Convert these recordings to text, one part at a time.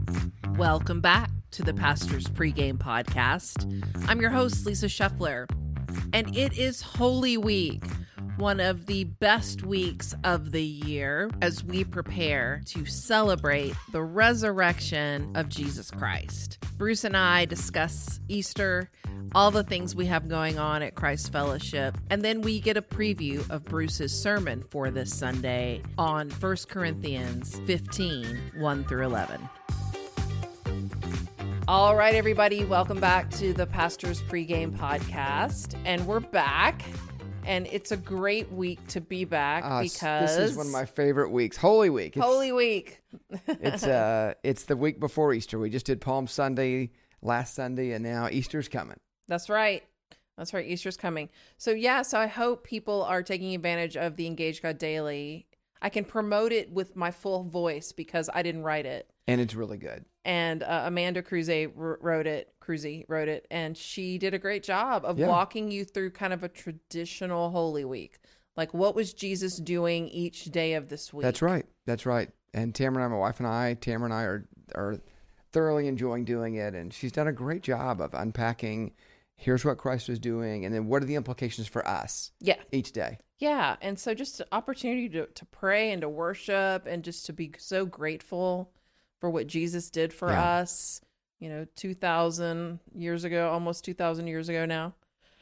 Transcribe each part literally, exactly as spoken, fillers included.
Welcome back to the Pastor's Pregame Podcast. I'm your host, Lisa Scheffler, and it is Holy Week, one of the best weeks of the year as we prepare to celebrate the resurrection of Jesus Christ. Bruce and I discuss Easter, all the things we have going on at Christ Fellowship, and then we get a preview of Bruce's sermon for this Sunday on First Corinthians fifteen, one through eleven. All right, everybody, welcome back to the Pastor's Pregame Podcast, and we're back, and it's a great week to be back uh, because this is one of my favorite weeks, Holy Week. It's, Holy Week. it's uh, it's the week before Easter. We just did Palm Sunday last Sunday, and now Easter's coming. That's right. That's right. Easter's coming. So yeah, so I hope people are taking advantage of the Engage God Daily. I can promote it with my full voice because I didn't write it. And it's really good. And uh, Amanda Cruze wrote it, Cruze wrote it, and she did a great job of yeah. walking you through kind of a traditional Holy Week. Like, what was Jesus doing each day of this week? That's right. That's right. And Tamara and I, my wife and I, Tamara and I are, are thoroughly enjoying doing it. And she's done a great job of unpacking, here's what Christ was doing, and then what are the implications for us yeah. each day. Yeah. And so just an opportunity to, to pray and to worship and just to be so grateful for what Jesus did for yeah. us, you know, two thousand years ago, almost two thousand years ago now.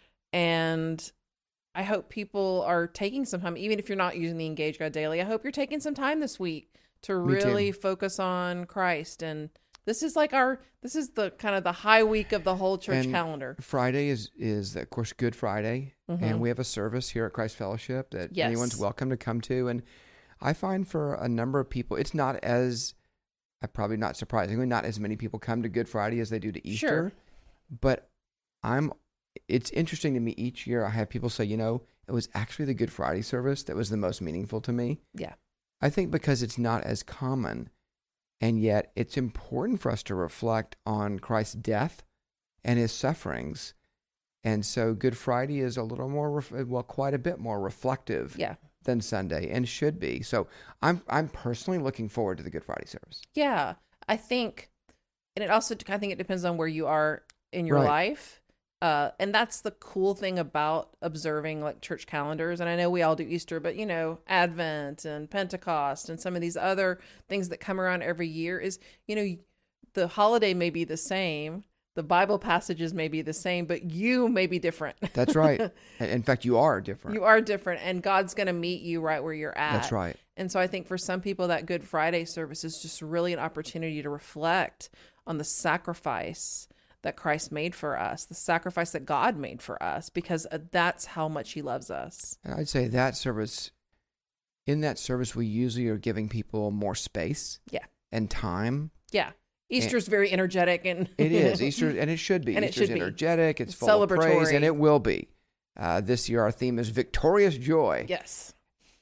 And I hope people are taking some time, even if you're not using the Engage God Daily, I hope you're taking some time this week to Me really too. focus on Christ. And this is like our, this is the kind of the high week of the whole church and calendar. Friday is, is of course, Good Friday. Mm-hmm. And we have a service here at Christ Fellowship that yes. anyone's welcome to come to. And I find for a number of people, it's not as... probably not surprisingly, not as many people come to Good Friday as they do to Easter. Sure. But I'm, it's interesting to me each year. I have people say, you know, it was actually the Good Friday service that was the most meaningful to me. Yeah. I think because it's not as common, and yet it's important for us to reflect on Christ's death and his sufferings. And so Good Friday is a little more, ref- well, quite a bit more reflective. Yeah. Than Sunday, and should be. So I'm I'm personally looking forward to the Good Friday service. Yeah, I think, and it also, I think it depends on where you are in your right. life. Uh, and that's the cool thing about observing like church calendars. And I know we all do Easter, but you know, Advent and Pentecost and some of these other things that come around every year is, you know, the holiday may be the same. The Bible passages may be the same, but you may be different. That's right. In fact, you are different. You are different, and God's going to meet you right where you're at. That's right. And so I think for some people, that Good Friday service is just really an opportunity to reflect on the sacrifice that Christ made for us, the sacrifice that God made for us, because that's how much he loves us. And I'd say that service, in that service, we usually are giving people more space yeah. and time. Yeah. Easter's and very energetic. and It is. Easter, and it should be. And Easter's it should energetic. be. It's, it's full full of celebratory. praise, and it will be. Uh, this year, our theme is Victorious Joy. Yes.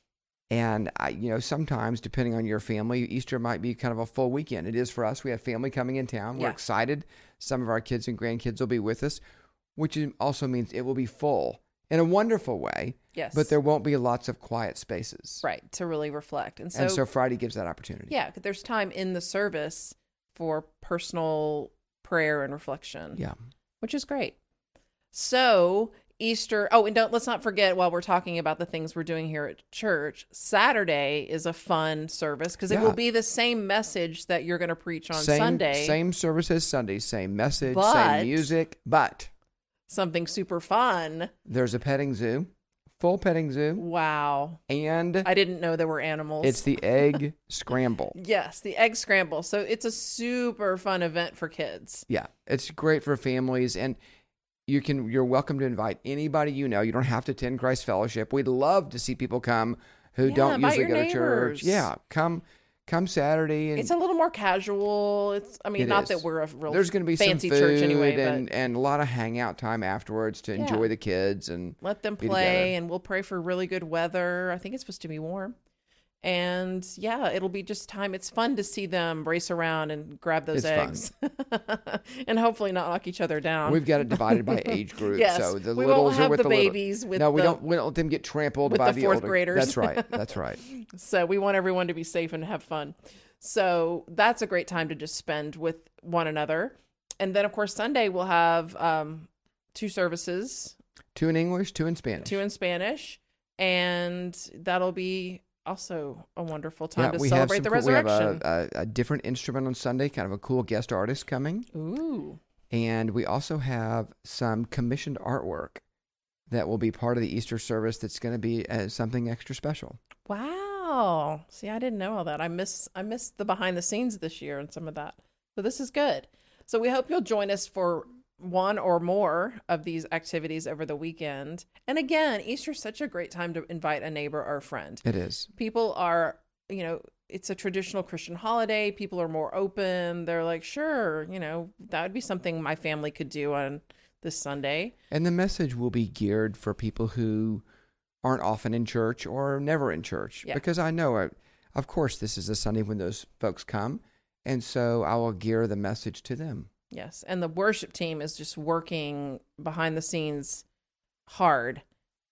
And, I, you know, sometimes, depending on your family, Easter might be kind of a full weekend. It is for us. We have family coming in town. We're yeah. excited. Some of our kids and grandkids will be with us, which also means it will be full in a wonderful way. Yes. But there won't be lots of quiet spaces. Right, to really reflect. And so, and so Friday gives that opportunity. Yeah, there's time in the service for personal prayer and reflection. Yeah. Which is great. So Easter, oh, and don't, let's not forget while we're talking about the things we're doing here at church, Saturday is a fun service because yeah. it will be the same message that you're going to preach on same, Sunday. Same service as Sunday, same message, but same music, but something super fun. There's a petting zoo. Full petting zoo. Wow. And I didn't know there were animals. It's the egg scramble. Yes, the egg scramble. So it's a super fun event for kids. Yeah, it's great for families, and you can you're welcome to invite anybody you know. You don't have to attend Christ Fellowship. We'd love to see people come who yeah, don't usually go neighbors. to church. Yeah, come come Saturday. And it's a little more casual. It's I mean, not is. that we're a real There's going to be fancy some food church anyway, and, but and a lot of hangout time afterwards to yeah. enjoy the kids and let them be play. together. And we'll pray for really good weather. I think it's supposed to be warm. And yeah, it'll be just time. It's fun to see them race around and grab those It's eggs and hopefully not knock each other down. We've got it divided by age group. Yes, so the we littles won't have are with the the little- babies with No, we the- don't. We don't let them get trampled with by the the fourth older graders. That's right. That's right. So we want everyone to be safe and have fun. So that's a great time to just spend with one another. And then, of course, Sunday we'll have um, two services. Two in English, two in Spanish. Two in Spanish. And that'll be also a wonderful time yeah, to we celebrate have the cool, resurrection. We have a, a, a different instrument on Sunday, kind of a cool guest artist coming. Ooh. And we also have some commissioned artwork that will be part of the Easter service that's going to be uh, something extra special. Wow. See, I didn't know all that. I miss I missed the behind the scenes this year and some of that. So this is good. So we hope you'll join us for one or more of these activities over the weekend. And again, Easter is such a great time to invite a neighbor or a friend. It is. People are, you know, it's a traditional Christian holiday. People are more open. They're like, sure, you know, that would be something my family could do on this Sunday. And the message will be geared for people who aren't often in church or never in church. Yeah. Because I know, uh, of course, this is a Sunday when those folks come. And so I will gear the message to them. Yes. And the worship team is just working behind the scenes hard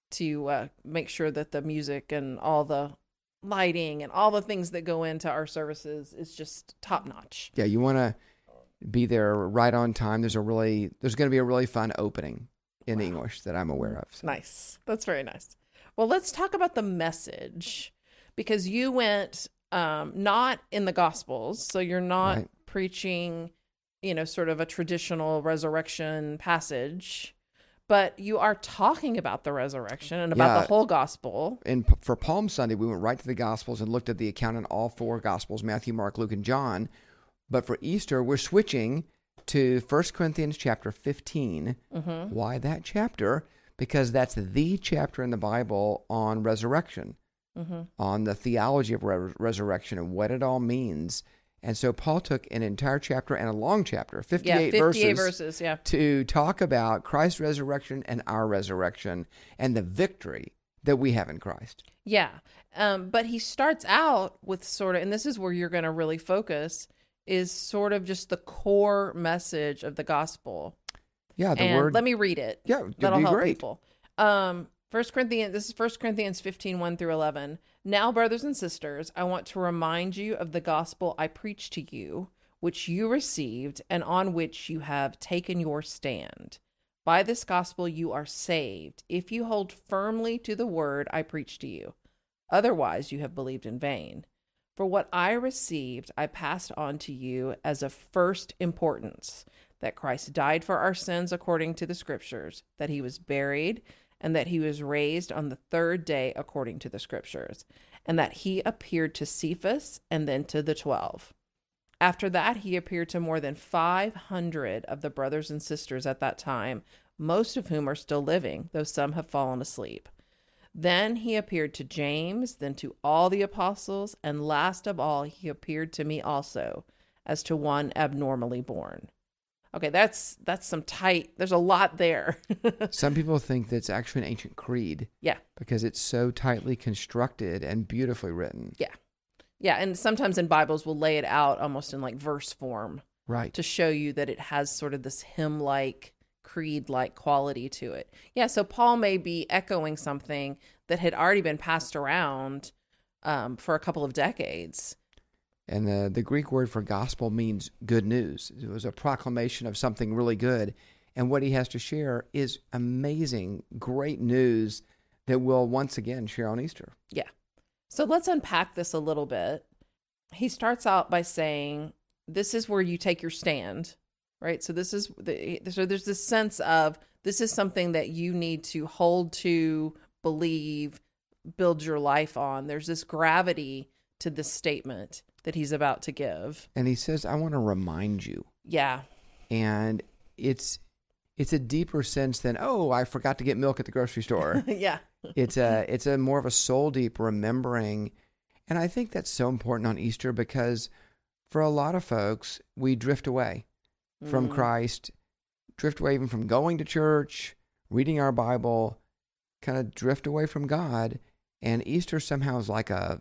to uh, make sure that the music and all the lighting and all the things that go into our services is just top notch. Yeah, you want to be there right on time. There's a really, there's going to be a really fun opening in Wow. English that I'm aware of. So. Nice. That's very nice. Well, let's talk about the message, because you went um, not in the Gospels. So you're not Right. preaching, you know, sort of a traditional resurrection passage, but you are talking about the resurrection and about Yeah. the whole gospel. And for Palm Sunday, we went right to the Gospels and looked at the account in all four Gospels, Matthew, Mark, Luke, and John. But for Easter, we're switching to First Corinthians chapter fifteen. Mm-hmm. Why that chapter? Because that's the chapter in the Bible on resurrection, Mm-hmm. on the theology of re- resurrection and what it all means. And so Paul took an entire chapter and a long chapter, fifty-eight, Yeah, fifty-eight verses, verses, yeah. to talk about Christ's resurrection and our resurrection and the victory that we have in Christ. Yeah. Um, but he starts out with sort of, and this is where you're going to really focus, is sort of just the core message of the gospel. Yeah, the and word. let me read it. Yeah, it'd That'll be help great. people. Um, First Corinthians, this is First Corinthians fifteen, one through eleven. Now, brothers and sisters, I want to remind you of the gospel I preached to you, which you received and on which you have taken your stand. By this gospel you are saved, if you hold firmly to the word I preached to you. Otherwise, you have believed in vain. For what I received, I passed on to you as of first importance, that Christ died for our sins according to the Scriptures, that he was buried, and that he was raised on the third day according to the Scriptures, and that he appeared to Cephas and then to the twelve. After that, he appeared to more than five hundred of the brothers and sisters at that time, most of whom are still living, though some have fallen asleep. Then he appeared to James, then to all the apostles, and last of all, he appeared to me also, as to one abnormally born. Okay, that's that's some tight, there's a lot there. Some people think that's actually an ancient creed. Yeah. Because it's so tightly constructed and beautifully written. Yeah. Yeah, and sometimes in Bibles we'll lay it out almost in like verse form. Right. To show you that it has sort of this hymn-like, creed-like quality to it. Yeah, so Paul may be echoing something that had already been passed around um, for a couple of decades. And the, the Greek word for gospel means good news. It was a proclamation of something really good. And what he has to share is amazing, great news that we'll once again share on Easter. Yeah. So let's unpack this a little bit. He starts out by saying, this is where you take your stand, right? So this is the, so there's this sense of this is something that you need to hold to, believe, build your life on. There's this gravity to this statement that he's about to give. And he says, I want to remind you. Yeah. And it's it's a deeper sense than, oh, I forgot to get milk at the grocery store. Yeah. It's a it's a more of a soul deep remembering. And I think that's so important on Easter because for a lot of folks, we drift away from Mm. Christ, drift away even from going to church, reading our Bible, kind of drift away from God. And Easter somehow is like a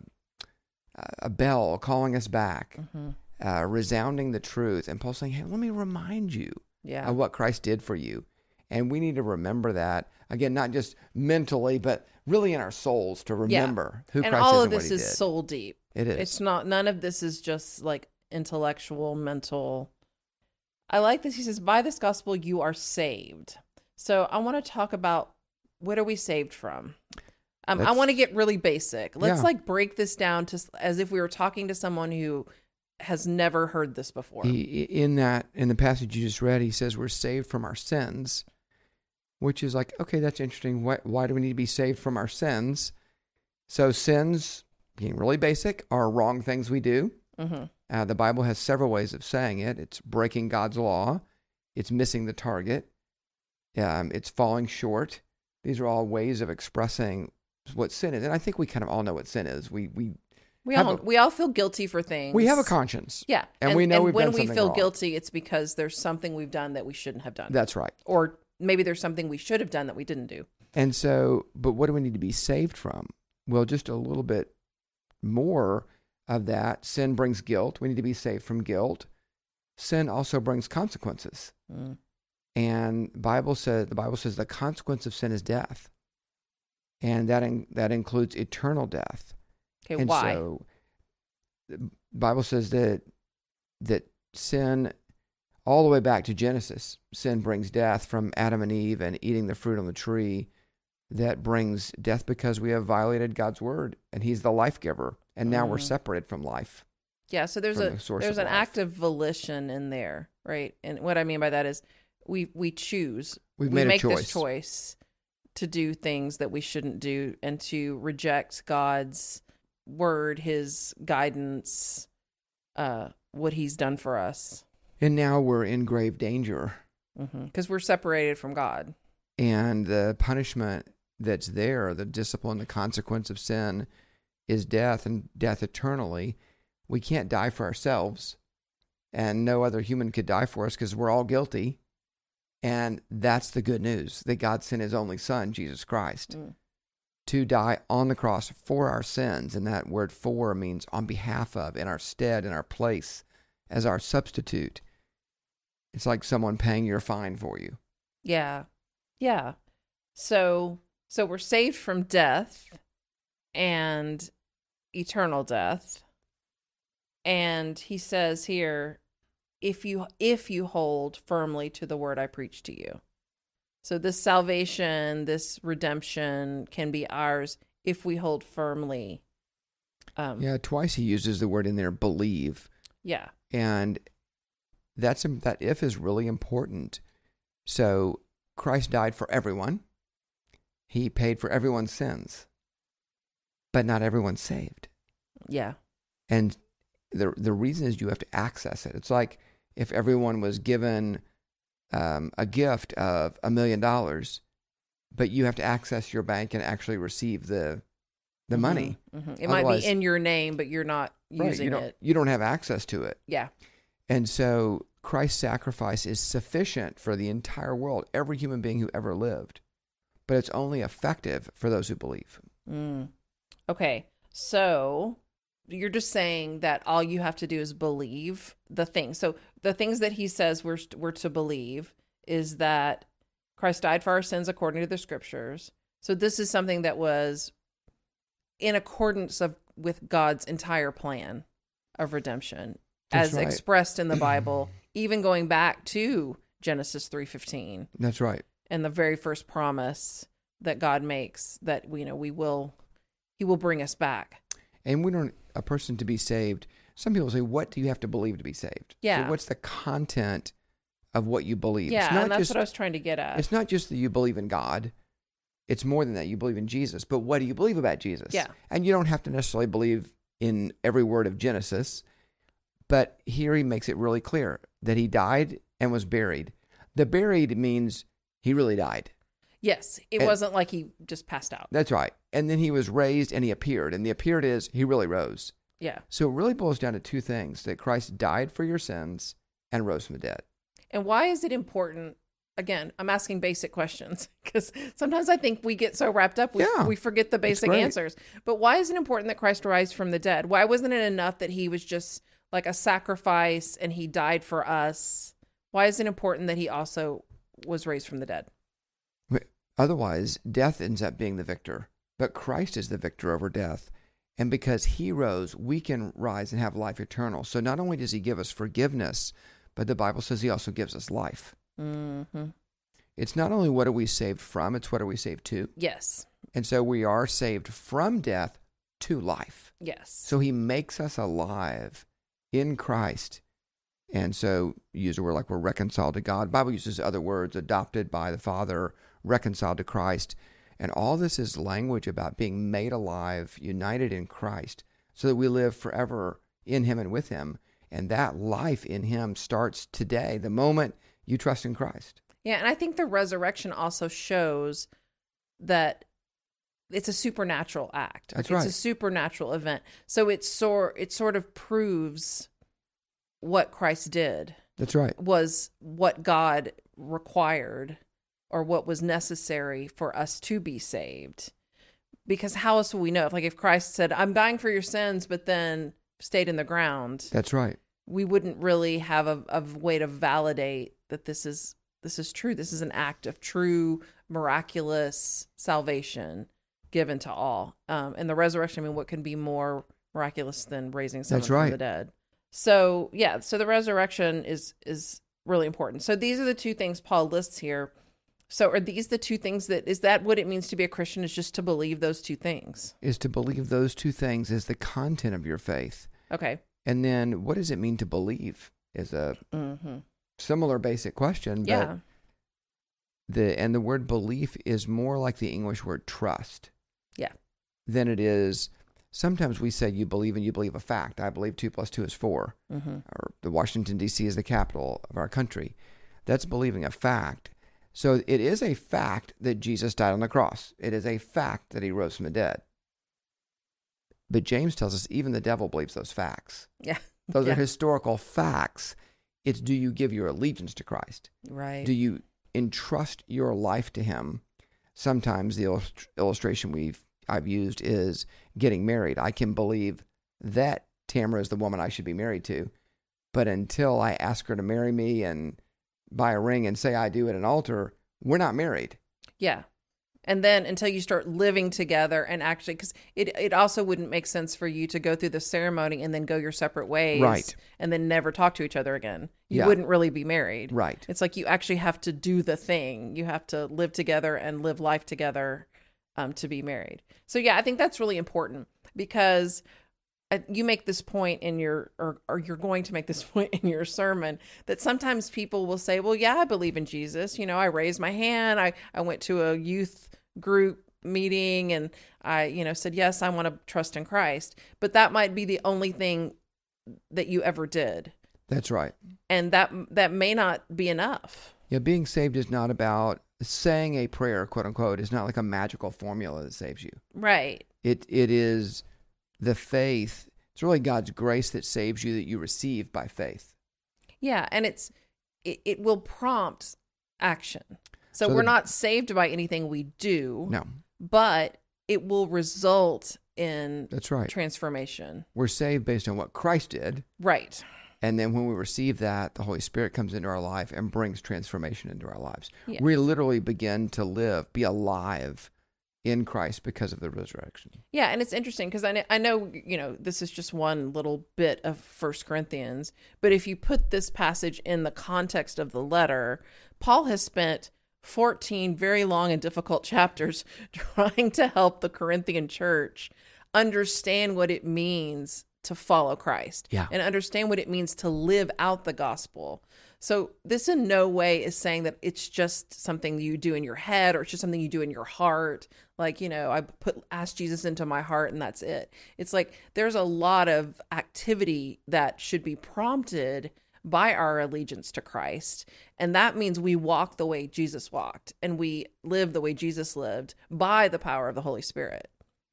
a bell calling us back, Mm-hmm. uh, resounding the truth. And Paul's saying, hey, let me remind you Yeah. of what Christ did for you. And we need to remember that, again, not just mentally, but really in our souls to remember who And Christ all is of and what this he is did. soul deep. It is. It's not, none of this is just like intellectual, mental. I like this. He says, by this gospel, you are saved. So I want to talk about, what are we saved from? Um, I want to get really basic. Let's yeah. like break this down to as if we were talking to someone who has never heard this before. He, in that, in the passage you just read, he says we're saved from our sins, which is like, okay, that's interesting. Why, why do we need to be saved from our sins? So sins, being really basic, are wrong things we do. Mm-hmm. Uh, the Bible has several ways of saying it. It's breaking God's law. It's missing the target. Um, it's falling short. These are all ways of expressing what sin is. And I think we kind of all know what sin is. We we we all a, we all feel guilty for things. We have a conscience. Yeah. And, and we know and we've when done we something feel wrong. guilty, it's because there's something we've done that we shouldn't have done. That's right. Or maybe there's something we should have done that we didn't do. And so, but what do we need to be saved from? Well, just a little bit more of that. Sin brings guilt. We need to be saved from guilt. Sin also brings consequences. Mm. And Bible says the Bible says the consequence of sin is death. And that in, that includes eternal death. Okay, and why? So the Bible says that that sin, all the way back to Genesis, sin brings death from Adam and Eve and eating the fruit on the tree. That brings death because we have violated God's word, and He's the life giver, and now mm. we're separated from life. Yeah, so there's a the there's an life. act of volition in there, right? And what I mean by that is we we choose, We've we made make a choice. this choice to do things that we shouldn't do, and to reject God's word, His guidance, uh, what He's done for us. And now we're in grave danger because mm-hmm. we're separated from God, and the punishment that's there, the discipline, the consequence of sin, is death, and death eternally. We can't die for ourselves, and no other human could die for us because we're all guilty. And that's the good news, that God sent His only Son, Jesus Christ, mm. to die on the cross for our sins. And that word "for" means on behalf of, in our stead, in our place, as our substitute. It's like someone paying your fine for you. Yeah. Yeah. So, so we're saved from death and eternal death. And he says here, if you if you hold firmly to the word I preach to you. So this salvation, this redemption can be ours if we hold firmly. Um, yeah, twice he uses the word in there, believe. Yeah. And that's that if is really important. So Christ died for everyone. He paid for everyone's sins. But not everyone's saved. Yeah. And the the reason is you have to access it. It's like if everyone was given um, a gift of a million dollars, but you have to access your bank and actually receive the the mm-hmm, money. Mm-hmm. It Otherwise, might be in your name, but you're not right, using you don't, it. You don't have access to it. Yeah. And so Christ's sacrifice is sufficient for the entire world, every human being who ever lived. But it's only effective for those who believe. Mm. Okay. So you're just saying that all you have to do is believe the thing. So the things that he says we're, we're to believe is that Christ died for our sins according to the scriptures. So this is something that was in accordance of with God's entire plan of redemption. That's as right. expressed in the Bible, even going back to Genesis three fifteen. That's right. And the very first promise that God makes that we you know we will he will bring us back. And we don't a person to be saved. Some people say, what do you have to believe to be saved? Yeah. So what's the content of what you believe? Yeah, it's not and that's just, what I was trying to get at. It's not just that you believe in God. It's more than that. You believe in Jesus. But what do you believe about Jesus? Yeah. And you don't have to necessarily believe in every word of Genesis. But here he makes it really clear that he died and was buried. The buried means he really died. Yes. It and, wasn't like he just passed out. That's right. And then he was raised and he appeared. And the appeared is he really rose. Yeah. So it really boils down to two things, that Christ died for your sins and rose from the dead. And why is it important? Again, I'm asking basic questions because sometimes I think we get so wrapped up, we, yeah, we forget the basic answers. But why is it important that Christ rise from the dead? Why wasn't it enough that he was just like a sacrifice and he died for us? Why is it important that he also was raised from the dead? Otherwise, death ends up being the victor, but Christ is the victor over death. And because he rose, we can rise and have life eternal. So not only does he give us forgiveness, but the Bible says he also gives us life. Mm-hmm. It's not only what are we saved from, it's what are we saved to. Yes. And so we are saved from death to life. Yes. So he makes us alive in Christ. And so use a word like we're reconciled to God. The Bible uses other words, adopted by the Father, reconciled to Christ. And all this is language about being made alive, united in Christ, so that we live forever in him and with him. And that life in him starts today, the moment you trust in Christ. Yeah, and I think the resurrection also shows that it's a supernatural act. That's it's right. It's a supernatural event. So it sort it sort of proves what Christ did. That's right. Was what God required or what was necessary for us to be saved. Because how else will we know? If, like if Christ said, I'm dying for your sins, but then stayed in the ground. That's right. We wouldn't really have a, a way to validate that this is this is true. This is an act of true, miraculous salvation given to all. Um, and the resurrection, I mean, what can be more miraculous than raising someone That's right. from the dead? So, yeah, so the resurrection is is really important. So these are the two things Paul lists here. So are these the two things that, is that what it means to be a Christian, is just to believe those two things? Is to believe those two things is the content of your faith. Okay. And then what does it mean to believe is a Mm-hmm. similar basic question. But Yeah. the and the word belief is more like the English word trust. Yeah. Than it is, sometimes we say you believe and you believe a fact. I believe two plus two is four. Mm-hmm. Or the Washington, D C is the capital of our country. That's believing a fact. So it is a fact that Jesus died on the cross. It is a fact that he rose from the dead. But James tells us even the devil believes those facts. Yeah. Those Yeah. are historical facts. It's, do you give your allegiance to Christ? Right. Do you entrust your life to him? Sometimes the illust- illustration we've I've used is getting married. I can believe that Tamara is the woman I should be married to, but until I ask her to marry me and buy a ring and say I do at an altar, we're not married. Yeah. And then until you start living together and actually, because it, it also wouldn't make sense for you to go through the ceremony and then go your separate ways. Right. And then never talk to each other again. You Yeah. wouldn't really be married. Right. It's like you actually have to do the thing. You have to live together and live life together um, to be married. So yeah, I think that's really important because uh, you make this point in your, or, or you're going to make this point in your sermon, that sometimes people will say, well, yeah, I believe in Jesus. You know, I raised my hand. I, I went to a youth group meeting and I, you know, said, yes, I want to trust in Christ. But that might be the only thing that you ever did. That's right. And that, that may not be enough. Yeah, being saved is not about saying a prayer, quote unquote, is not like a magical formula that saves you. Right. It It is the faith. It's really God's grace that saves you, that you receive by faith. Yeah. And it's, it, it will prompt action. So, So we're the- not saved by anything we do, No, but it will result in that's right. transformation. We're saved based on what Christ did. Right. And then when we receive that, the Holy Spirit comes into our life and brings transformation into our lives. Yeah. We literally begin to live, be alive in Christ because of the resurrection. Yeah, and it's interesting because I know, I know, you know, this is just one little bit of First Corinthians, but if you put this passage in the context of the letter, Paul has spent fourteen very long and difficult chapters trying to help the Corinthian church understand what it means to follow Christ Yeah. and understand what it means to live out the gospel. So this in no way is saying that it's just something you do in your head or it's just something you do in your heart. Like, you know, I put ask Jesus into my heart and that's it. It's like there's a lot of activity that should be prompted by our allegiance to Christ. And that means we walk the way Jesus walked and we live the way Jesus lived by the power of the Holy Spirit.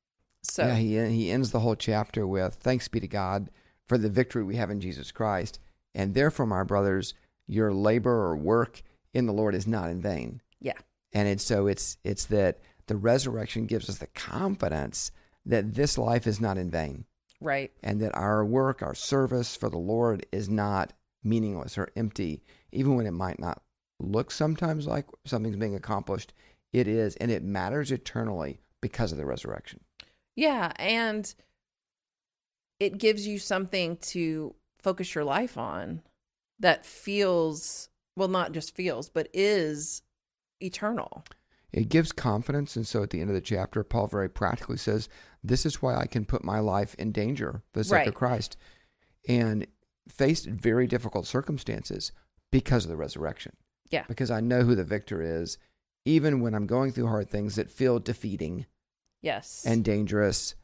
So Yeah, he, he ends the whole chapter with, thanks be to God for the victory we have in Jesus Christ. And therefore, my brothers, your labor or work in the Lord is not in vain. yeah. And it's so it's it's that the resurrection gives us the confidence that this life is not in vain, Right. and that our work, our service for the Lord is not meaningless or empty, even when it might not look sometimes like something's being accomplished. It is, and it matters eternally because of the resurrection. Yeah, and it gives you something to focus your life on that feels, well, not just feels, but is eternal. It gives confidence. And so at the end of the chapter, Paul very practically says, this is why I can put my life in danger for the sake Right. of Christ, and faced very difficult circumstances because of the resurrection. Yeah. Because I know who the victor is, even when I'm going through hard things that feel defeating Yes. and dangerous.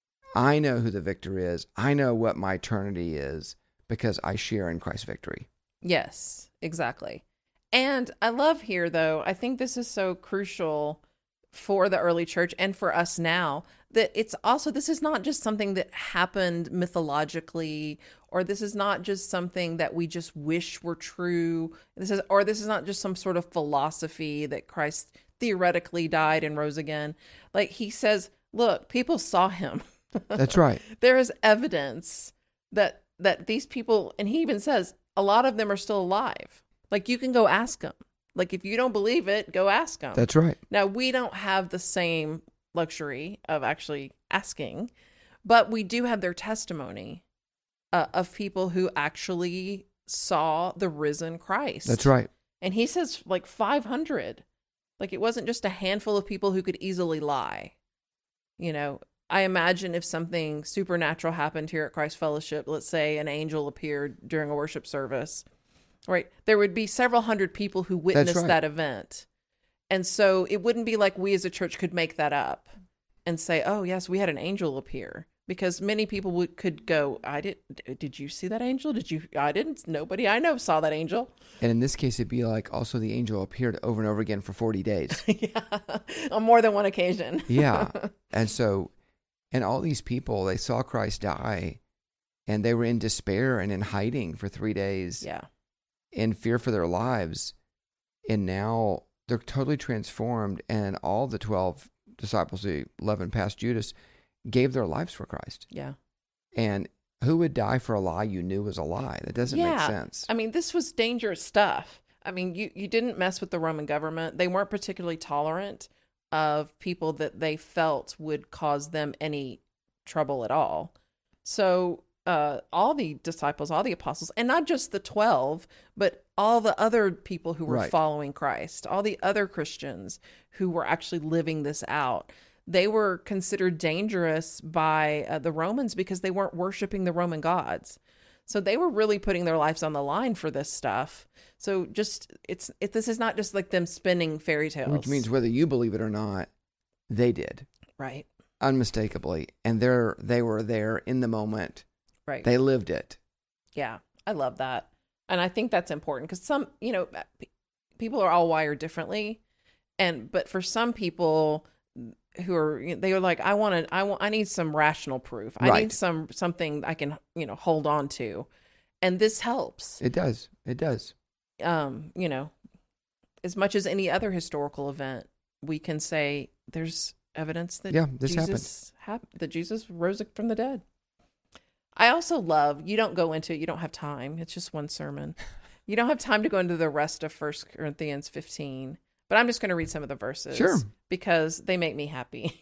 I know who the victor is. I know what my eternity is because I share in Christ's victory. Yes, exactly. And I love here, though, I think this is so crucial for the early church and for us now, that it's also, this is not just something that happened mythologically, or this is not just something that we just wish were true. This is, or this is not just some sort of philosophy that Christ theoretically died and rose again. Like he says, look, people saw him. That's right. There is evidence that that these people, and he even says, a lot of them are still alive. Like you can go ask them. Like if you don't believe it, go ask them. That's right. Now, we don't have the same luxury of actually asking, but we do have their testimony uh, of people who actually saw the risen Christ. That's right. And he says like five hundred. Like it wasn't just a handful of people who could easily lie. You know, I imagine if something supernatural happened here at Christ Fellowship, let's say an angel appeared during a worship service, right? There would be several hundred people who witnessed right. that event. And so it wouldn't be like we as a church could make that up and say, oh, yes, we had an angel appear. Because many people would, could go, I did. Did you see that angel? Did you? I didn't. Nobody I know saw that angel. And in this case, it'd be like also the angel appeared over and over again for forty days. Yeah, on more than one occasion. Yeah. And so, and all these people, they saw Christ die, and they were in despair and in hiding for three days. Yeah. In fear for their lives. And now they're totally transformed, and all the twelve disciples, the eleven past Judas, gave their lives for Christ. Yeah. And who would die for a lie you knew was a lie? That doesn't yeah. make sense. I mean, this was dangerous stuff. I mean, you, you didn't mess with the Roman government. They weren't particularly tolerant of people that they felt would cause them any trouble at all. So uh, all the disciples, all the apostles, and not just the twelve, but all the other people who were Right. following Christ, all the other Christians who were actually living this out, they were considered dangerous by uh, the Romans because they weren't worshiping the Roman gods. So they were really putting their lives on the line for this stuff. So just, it's, it, this is not just like them spinning fairy tales. Which means whether you believe it or not, they did. Right. Unmistakably. And they're, they were there in the moment. Right. They lived it. Yeah. I love that. And I think that's important because some, you know, people are all wired differently. And, but for some people who are, they are like, I want to, I want, I need some rational proof. I Right. need some, something I can, you know, hold on to. And this helps. It does. It does. Um, you know, as much as any other historical event, we can say there's evidence that Yeah, this Jesus happened, hap- that Jesus rose from the dead. I also love, you don't go into it, you don't have time. It's just one sermon. You don't have time to go into the rest of First Corinthians fifteen, but I'm just going to read some of the verses. Sure. Because they make me happy.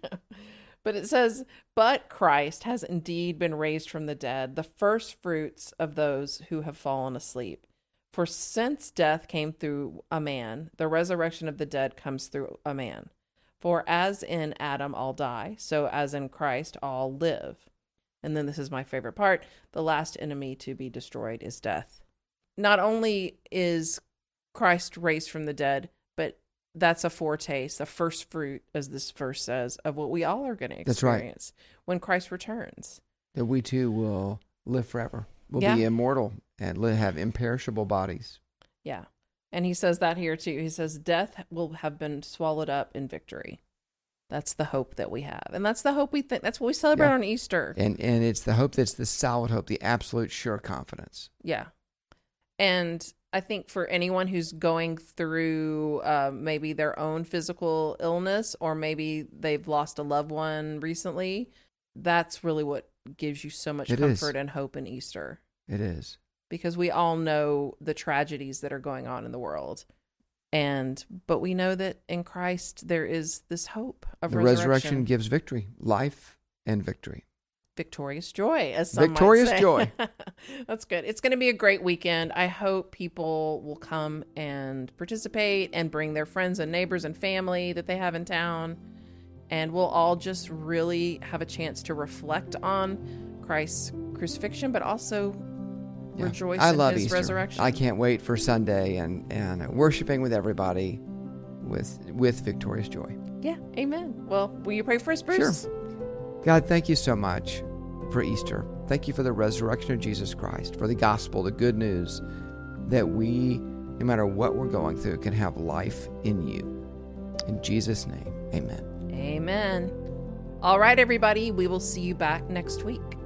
But it says, but Christ has indeed been raised from the dead, the first fruits of those who have fallen asleep. For since death came through a man, the resurrection of the dead comes through a man. For as in Adam all die, so as in Christ all live. And then this is my favorite part. The last enemy to be destroyed is death. Not only is Christ raised from the dead, but that's a foretaste, a first fruit, as this verse says, of what we all are going to That's right. experience when Christ returns. That we too will live forever. We'll Yeah. be immortal and live, have imperishable bodies. Yeah. And he says that here too. He says, death will have been swallowed up in victory. That's the hope that we have. And that's the hope we think. That's what we celebrate Yeah. on Easter. And and it's the hope that's the solid hope, the absolute sure confidence. Yeah. And I think for anyone who's going through uh, maybe their own physical illness, or maybe they've lost a loved one recently, that's really what gives you so much It comfort is. and hope in Easter. It is. Because we all know the tragedies that are going on in the world. And, but we know that in Christ, there is this hope of The resurrection. resurrection gives victory, life and victory. victorious joy, as some Victorious might say. joy. That's good. It's going to be a great weekend. I hope people will come and participate and bring their friends and neighbors and family that they have in town. And we'll all just really have a chance to reflect on Christ's crucifixion, but also Yeah. rejoice I in love his Easter. resurrection. I can't wait for Sunday and, and worshiping with everybody with with victorious joy. Yeah, amen. Well, will you pray for us, Bruce? Sure. God, thank you so much for Easter. Thank you for the resurrection of Jesus Christ, for the gospel, the good news that we, no matter what we're going through, can have life in you. In Jesus' name, amen. Amen. All right, everybody. We will see you back next week.